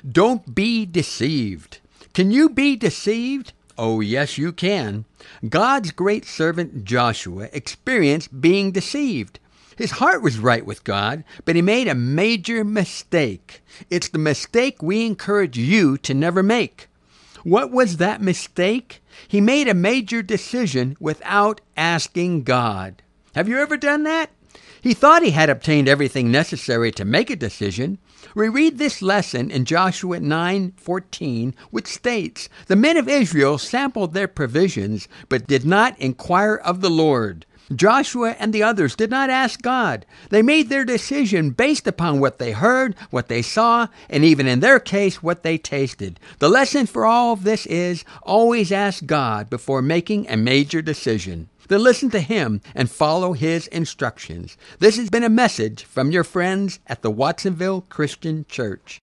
Don't be deceived. Can you be deceived? Oh, yes, you can. God's great servant Joshua experienced being deceived. His heart was right with God, but he made a major mistake. It's the mistake we encourage you to never make. What was that mistake? He made a major decision without asking God. Have you ever done that? He thought he had obtained everything necessary to make a decision. We read this lesson in Joshua 9:14, which states, "The men of Israel sampled their provisions, but did not inquire of the Lord." Joshua and the others did not ask God. They made their decision based upon what they heard, what they saw, and even in their case, what they tasted. The lesson for all of this is always ask God before making a major decision. Then listen to Him and follow His instructions. This has been a message from your friends at the Watsonville Christian Church.